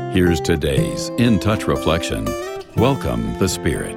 Here's today's In Touch Reflection. Welcome the Spirit.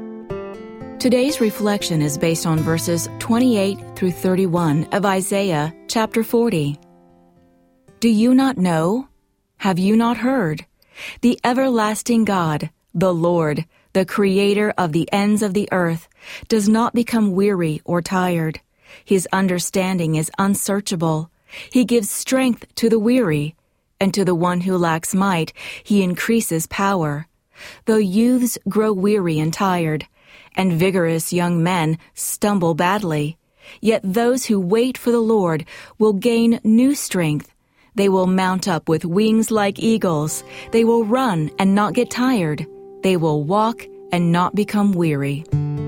Today's reflection is based on verses 28 through 31 of Isaiah chapter 40. Do you not know? Have you not heard? The everlasting God, the Lord, the Creator of the ends of the earth, does not become weary or tired. His understanding is unsearchable. He gives strength to the weary, and to the one who lacks might, he increases power. Though youths grow weary and tired, and vigorous young men stumble badly, yet those who wait for the Lord will gain new strength. They will mount up with wings like eagles. They will run and not get tired. They will walk and not become weary.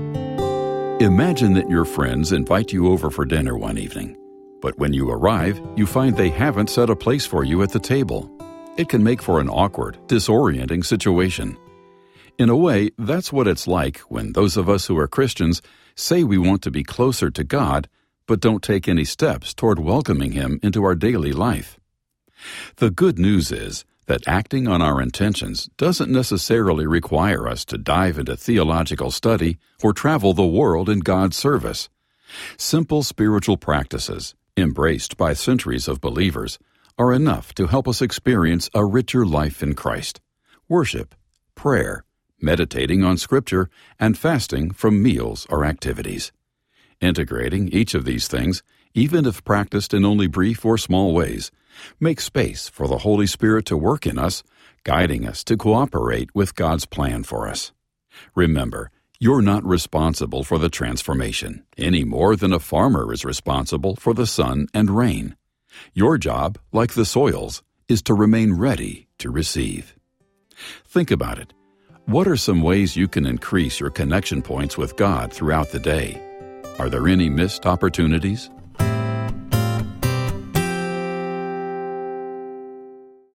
Imagine that your friends invite you over for dinner one evening. But when you arrive, you find they haven't set a place for you at the table. It can make for an awkward, disorienting situation. In a way, that's what it's like when those of us who are Christians say we want to be closer to God, but don't take any steps toward welcoming Him into our daily life. The good news is that acting on our intentions doesn't necessarily require us to dive into theological study or travel the world in God's service. Simple spiritual practices, embraced by centuries of believers, are enough to help us experience a richer life in Christ. Worship, prayer, meditating on Scripture, and fasting from meals or activities. Integrating each of these things, even if practiced in only brief or small ways, makes space for the Holy Spirit to work in us, guiding us to cooperate with God's plan for us. Remember, you're not responsible for the transformation, any more than a farmer is responsible for the sun and rain. Your job, like the soil's, is to remain ready to receive. Think about it. What are some ways you can increase your connection points with God throughout the day? Are there any missed opportunities?